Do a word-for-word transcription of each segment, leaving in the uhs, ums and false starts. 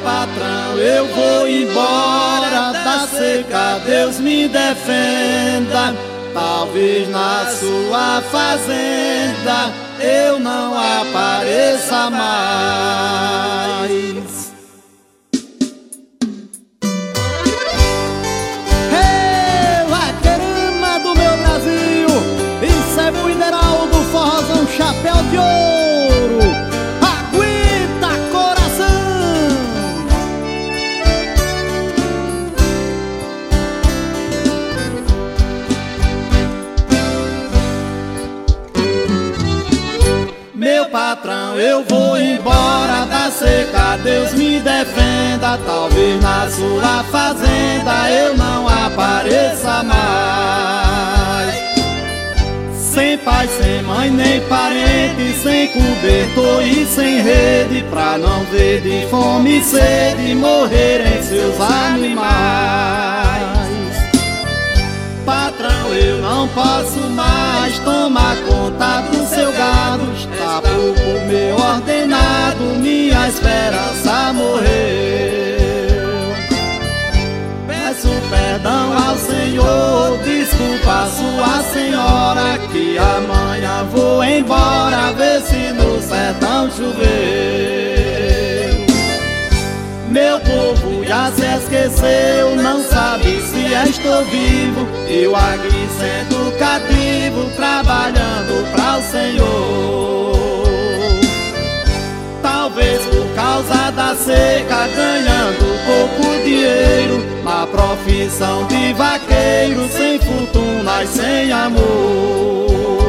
patrão, eu vou embora da seca, Deus me defenda. Talvez na sua fazenda eu não apareça mais. Hey, vaqueirama do meu Brasil, isso é mineral do forrozão chapéu de ouro. Aguenta, coração! Meu patrão, eu vou embora da seca, Deus me defenda. Talvez na sua fazenda eu não apareça mais. Sem pai, sem mãe, nem parente, sem cobertor e sem rede, pra não ver de fome e sede morrerem seus animais. Patrão, eu não posso mais tomar conta do seu gado, está pouco meu ordenado, minha esperança morreu. Peço perdão ao Senhor, desculpa sua senhora, que amanhã vou embora ver se no sertão choveu. Meu povo já se esqueceu, não sabe se estou vivo, eu aqui sendo cativo, trabalhando para o Senhor. Talvez por causa da seca, ganhando pouco dinheiro, na profissão de vaqueiro, sem fortuna e sem amor.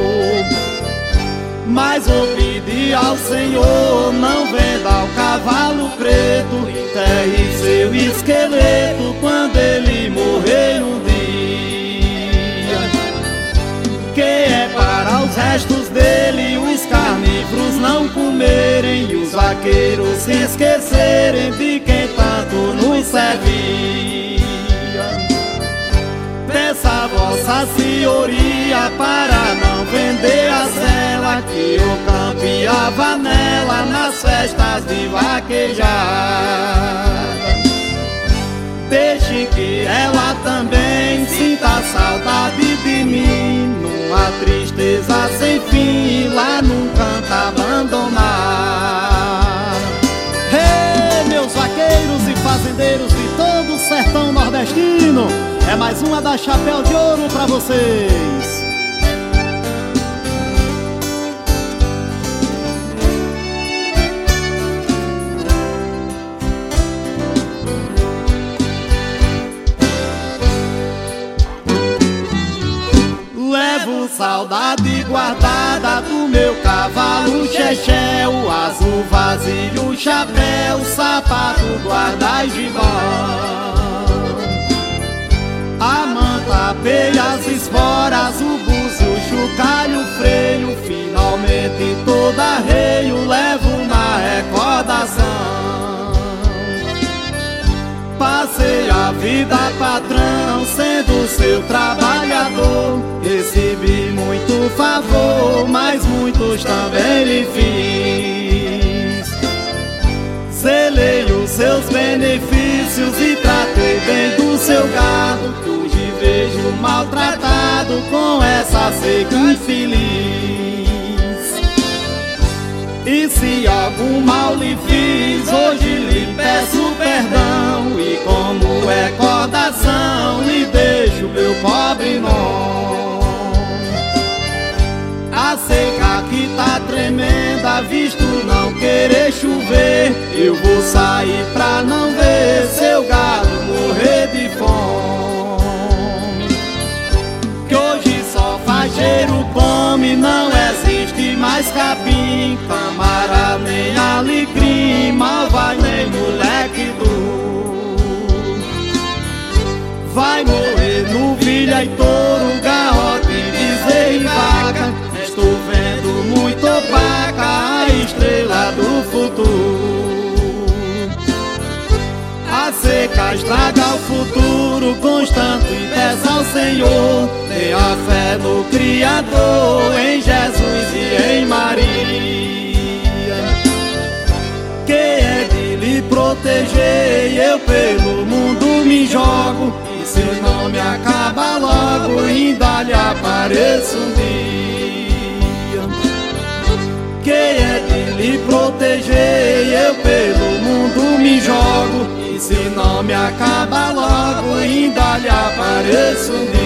Mas vou pedir ao Senhor, não venda o cavalo preto, enterre seu esqueleto quando ele morrer um dia. Que é para os restos dele os carnívoros não comerem e os vaqueiros se esquecerem de quem tanto nos servia. Peça a vossa senhoria para não vender a cela, que eu campeava nela nas festas de vaquejada. Deixe que ela também sinta saudade de mim, numa tristeza sem fim, lá num canto abandonado. Hey, meus vaqueiros e fazendeiros de todo o sertão nordestino, é mais uma da Chapéu de Ouro pra vocês. Levo saudade guardada do meu cavalo xexé, o azul vasilho, o chapéu, o sapato, guarda e gibão. A manta, a peia, as esporas, o búzio, o chocalho, o freio, finalmente todo arreio levo na recordação. Passei a vida, patrão, sendo seu trabalhador, recebi muito favor, mas muitos também lhe fiz. Selei os seus benefícios e tratei bem do seu gado, que hoje vejo maltratado com essa seca infeliz. E se algum mal lhe fiz, hoje lhe peço perdão, e como recordação lhe deixo meu pobre nome. A seca que tá tremenda, visto não querer chover, eu vou sair pra não ver seu gado morrer de fome. Que hoje só fajeiro come, não existe mais capim, camarada nem alecrim, mal vai nem moleque duro. Vai morrer no vilha e touro, garrote, bezerro e vaca, estou vendo muito opaca a estrela do futuro. A seca estraga o futuro, constante e peça ao Senhor, tenha fé no Criador, em Jesus e em Maria, que é de lhe proteger proteger, eu pelo mundo me jogo. E se o nome acaba logo, ainda lhe apareço um dia. Quem é de lhe proteger, eu pelo mundo me jogo. E se o nome acaba logo, ainda lhe apareço um dia.